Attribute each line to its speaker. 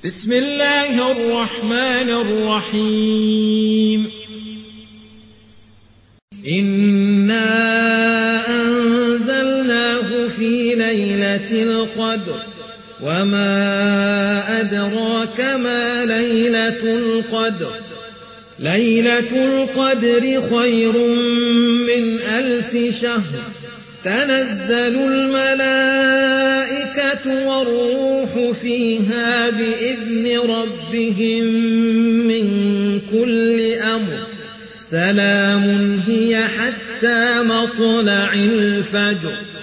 Speaker 1: بسم الله الرحمن الرحيم إنا أنزلناه في ليلة القدر وما أدراك ما ليلة القدر ليلة القدر خير من 1000 شهر تنزل الملائكة والروح فيها بإذن ربهم من كل أمر سلام هي حتى مطلع الفجر